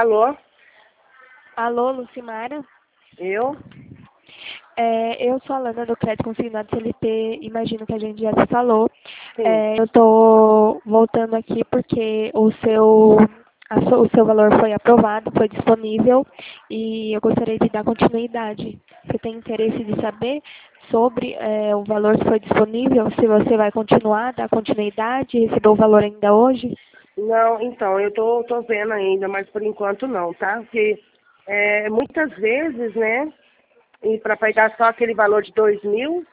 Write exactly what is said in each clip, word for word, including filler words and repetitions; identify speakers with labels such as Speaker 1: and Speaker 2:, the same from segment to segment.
Speaker 1: Alô?
Speaker 2: Alô, Lucimara?
Speaker 1: Eu?
Speaker 2: É, eu sou a Lana do Crédito Consignado C L T, imagino que a gente já se falou.
Speaker 1: Sim.
Speaker 2: É, eu estou voltando aqui porque o seu, a so- o seu valor foi aprovado, foi disponível e eu gostaria de dar continuidade. Você tem interesse de saber sobre é, o valor que foi disponível, se você vai continuar, dar continuidade, receber o valor ainda hoje?
Speaker 1: Não, então, eu tô, tô vendo ainda, mas por enquanto não, tá? Porque é, muitas vezes, né? E para pegar só aquele valor de dois mil,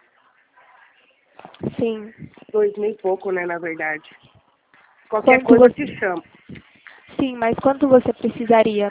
Speaker 2: Sim.
Speaker 1: dois mil e pouco, né, na verdade. Qualquer
Speaker 2: Quanto
Speaker 1: coisa eu
Speaker 2: você...
Speaker 1: te chamo.
Speaker 2: Sim, mas quanto você precisaria?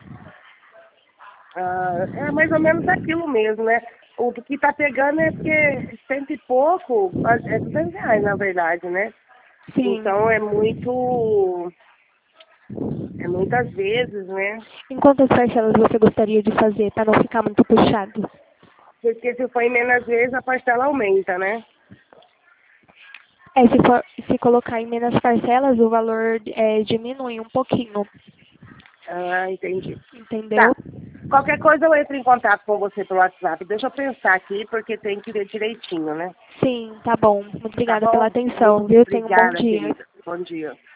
Speaker 1: Ah, é mais ou menos aquilo mesmo, né? O que tá pegando é porque cento e pouco, é duzentos reais, na verdade, né?
Speaker 2: Sim.
Speaker 1: Então é muito, é muitas vezes, né?
Speaker 2: Em quantas parcelas você gostaria de fazer para não ficar muito puxado?
Speaker 1: Porque se for em menos vezes, a parcela aumenta, né?
Speaker 2: É, se, for, se colocar em menos parcelas, o valor é, diminui um pouquinho,
Speaker 1: Ah, entendi.
Speaker 2: entendeu?
Speaker 1: Tá. Qualquer coisa eu entro em contato com você pelo WhatsApp. Deixa eu pensar aqui, porque tem que ver direitinho, né?
Speaker 2: Sim, tá bom. Muito
Speaker 1: Tá
Speaker 2: obrigada pela
Speaker 1: bom?
Speaker 2: atenção,
Speaker 1: Muito
Speaker 2: viu? Tenha um bom
Speaker 1: obrigada,
Speaker 2: dia.
Speaker 1: querida. Bom dia.